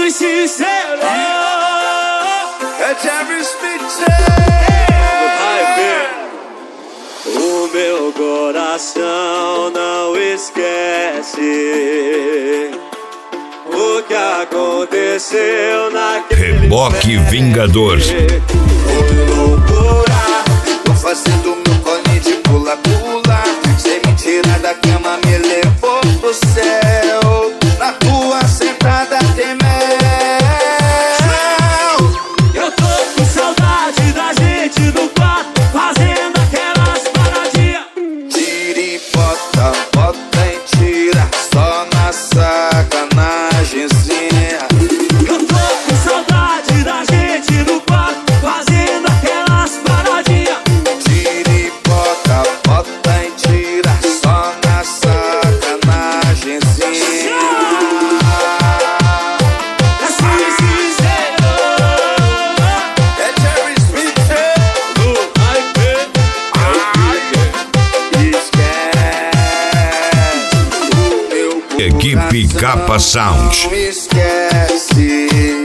e sincero. É Jerry Smith. O meu coração não esquece o que aconteceu naquele Reboque Vingador. Foi loucura, tô fazendo meu colinho de pula-pula. Sem me tirar da cama, me levou pro céu. Na tua sentada tem mel. Eu tô com saudade da gente no quarto, fazendo aquelas paradinhas. Tira e bota, bota e tira, só na sacanagemzinha. Eu tô com saudade da gente no quarto, fazendo aquelas paradinhas. Tira e bota, bota e tira, só na sacanagemzinha. Assim sincero. É Jerry Smith. No naipe. Equipe Capa Sound. Não esquece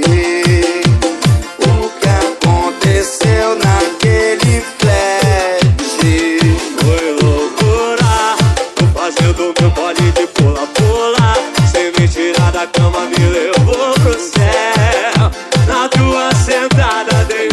o que aconteceu naquele flash. Foi loucura, tô fazendo meu pole de pula-pula. Sem me tirar da cama, me levou pro céu. Na tua sentada dei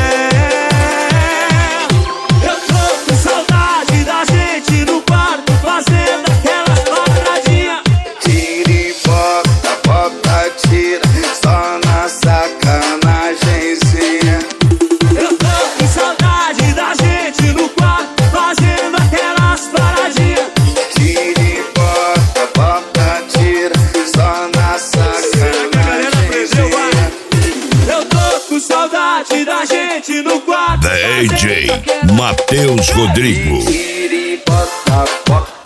mel. Eu tô com saudade da gente no quarto, fazendo aquelas paradinhas. Tira e bota, bota, tira, só na sacanagemzinha. Eu tô com saudade da gente no quarto, fazendo aquelas paradinhas. Tira e bota, bota, tira, só na sacanagemzinha. Eu tô com saudade da gente no quarto. DJ Matheus Rodrigo. Tira e bota, bota.